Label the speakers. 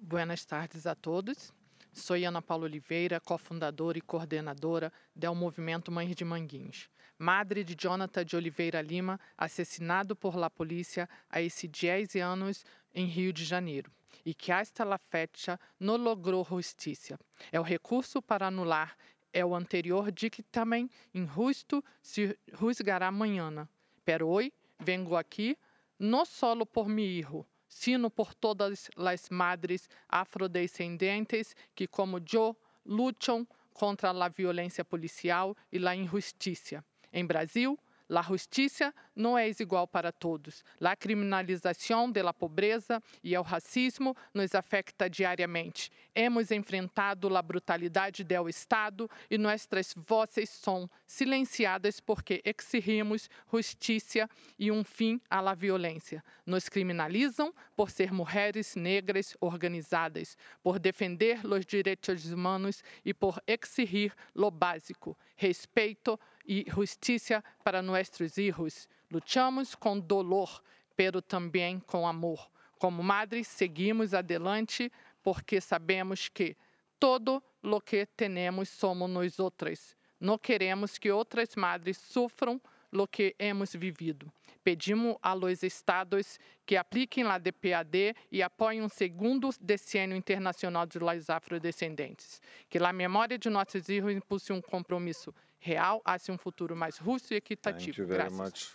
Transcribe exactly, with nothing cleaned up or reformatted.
Speaker 1: Buenas tardes a todos. Sou Ana Paula Oliveira, cofundadora e coordenadora do Movimento Mães de Manguinhos. Madre de Jonathan de Oliveira Lima, assassinado por la polícia há esses dez anos em Rio de Janeiro, e que hasta la fecha não logrou justiça. É o recurso para anular é o anterior dictamen injusto se juzgará amanhã. Pero hoy vengo aqui não solo por mi hijo, sino por todas as madres afrodescendentes que, como eu, lutam contra a violência policial e a injustiça. Em Brasil, a justiça não é igual para todos. A criminalização da pobreza e o racismo nos afeta diariamente. Hemos enfrentado a brutalidade do Estado e nossas vozes são silenciadas porque exigimos justiça e um fim à la violência. Nos criminalizam por ser mulheres negras organizadas, por defender os direitos humanos e por exigir lo básico, respeito e justiça para nossos filhos. Lutamos com dolor, pero também com amor. Como madres, seguimos adelante porque sabemos que todo lo que temos somos nós outras. Não queremos que outras madres sofram lo que hemos vivido. Pedimos a los estados que apliquem a D P A D e apoiem um segundo decênio internacional de los afrodescendentes. Que a memória de nossos filhos impulse um compromisso real hacia um futuro mais justo e
Speaker 2: Thank
Speaker 1: equitativo.
Speaker 2: you very
Speaker 1: Graças.
Speaker 2: much.